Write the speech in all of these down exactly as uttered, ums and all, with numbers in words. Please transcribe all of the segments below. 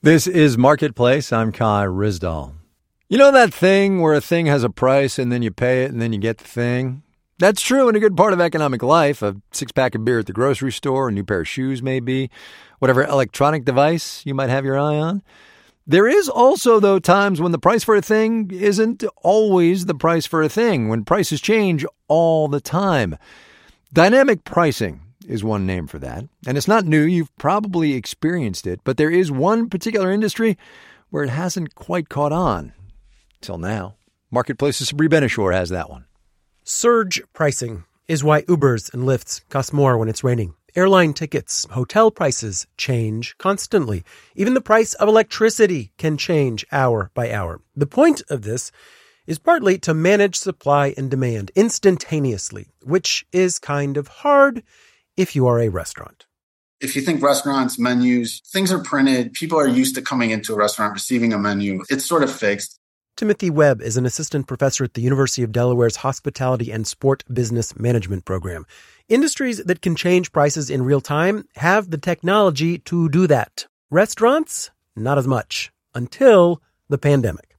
This is Marketplace. I'm Kai Ryssdal. You know that thing where a thing has a price and then you pay it and then you get the thing? That's true in a good part of economic life. A six-pack of beer at the grocery store, a new pair of shoes maybe, whatever electronic device you might have your eye on. There is also, though, times when the price for a thing isn't always the price for a thing, when prices change all the time. Dynamic pricing is one name for that. And it's not new. You've probably experienced it. But there is one particular industry where it hasn't quite caught on. Till now. Marketplace's Sabri Ben-Achour has that one. Surge pricing is why Ubers and Lyfts cost more when it's raining. Airline tickets, hotel prices change constantly. Even the price of electricity can change hour by hour. The point of this is partly to manage supply and demand instantaneously, which is kind of hard if you are a restaurant. If you think restaurants, menus, things are printed. People are used to coming into a restaurant, receiving a menu. It's sort of fixed. Timothy Webb is an assistant professor at the University of Delaware's Hospitality and Sport Business Management program. Industries that can change prices in real time have the technology to do that. Restaurants, not as much, until the pandemic.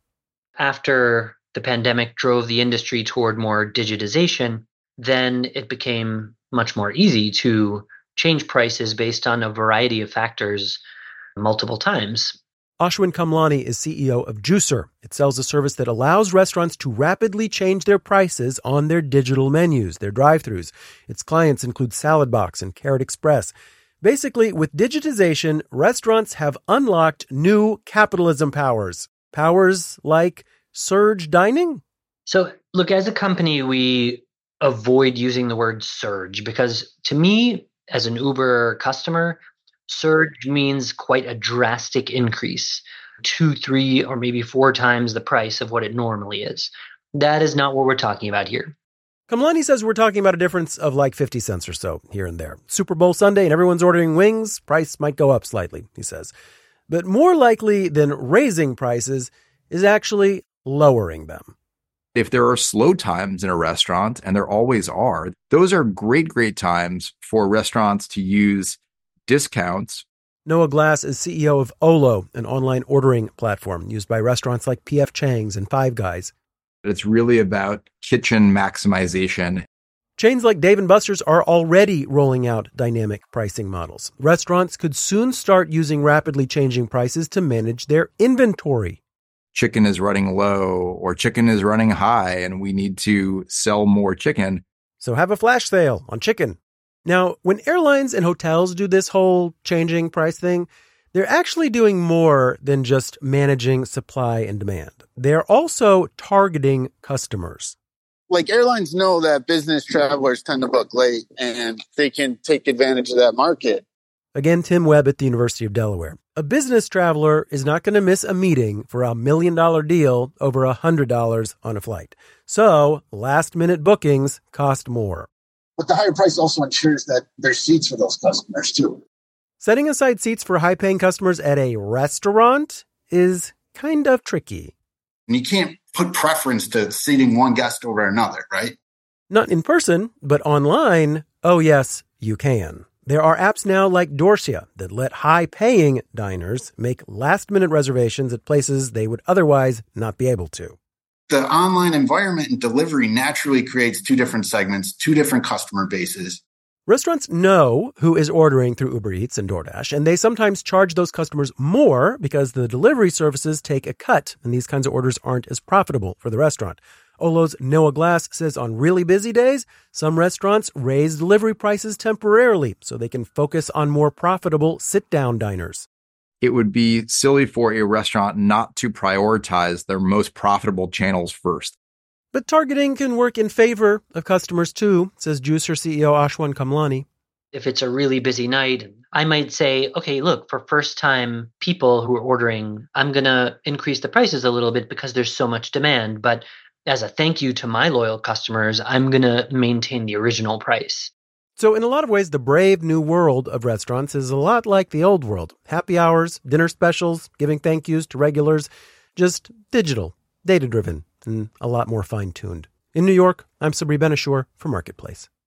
After the pandemic drove the industry toward more digitization, then it became much more easy to change prices based on a variety of factors multiple times. Ashwin Kamlani is C E O of Juicer. It sells a service that allows restaurants to rapidly change their prices on their digital menus, their drive-thrus. Its clients include Salad Box and Carrot Express. Basically, with digitization, restaurants have unlocked new capitalism powers. Powers like surge dining? So, look, as a company, we avoid using the word surge because to me, as an Uber customer, surge means quite a drastic increase, two, three, or maybe four times the price of what it normally is. That is not what we're talking about here. Kamlani says we're talking about a difference of like fifty cents or so here and there. Super Bowl Sunday and everyone's ordering wings, price might go up slightly, he says. But more likely than raising prices is actually lowering them. If there are slow times in a restaurant, and there always are, those are great, great times for restaurants to use discounts. Noah Glass is C E O of Olo, an online ordering platform used by restaurants like P F Chang's and Five Guys. It's really about kitchen maximization. Chains like Dave and Buster's are already rolling out dynamic pricing models. Restaurants could soon start using rapidly changing prices to manage their inventory. Chicken is running low or chicken is running high and we need to sell more chicken. So have a flash sale on chicken. Now, when airlines and hotels do this whole changing price thing, they're actually doing more than just managing supply and demand. They're also targeting customers. Like airlines know that business travelers tend to book late and they can take advantage of that market. Again, Tim Webb at the University of Delaware. A business traveler is not going to miss a meeting for a million dollar deal over one hundred dollars on a flight. So last minute bookings cost more. But the higher price also ensures that there's seats for those customers too. Setting aside seats for high-paying customers at a restaurant is kind of tricky. And you can't put preference to seating one guest over another, right? Not in person, but online, oh yes, you can. There are apps now like Dorsia that let high-paying diners make last-minute reservations at places they would otherwise not be able to. The online environment and delivery naturally creates two different segments, two different customer bases. Restaurants know who is ordering through Uber Eats and DoorDash, and they sometimes charge those customers more because the delivery services take a cut, and these kinds of orders aren't as profitable for the restaurant. Olo's Noah Glass says on really busy days, some restaurants raise delivery prices temporarily so they can focus on more profitable sit-down diners. It would be silly for a restaurant not to prioritize their most profitable channels first. But targeting can work in favor of customers too, says Juicer C E O Ashwin Kamlani. If it's a really busy night, I might say, okay, look, for first-time people who are ordering, I'm going to increase the prices a little bit because there's so much demand. But as a thank you to my loyal customers, I'm going to maintain the original price. So in a lot of ways, the brave new world of restaurants is a lot like the old world. Happy hours, dinner specials, giving thank yous to regulars, just digital, data-driven, and a lot more fine-tuned. In New York, I'm Sabri Ben-Achour for Marketplace.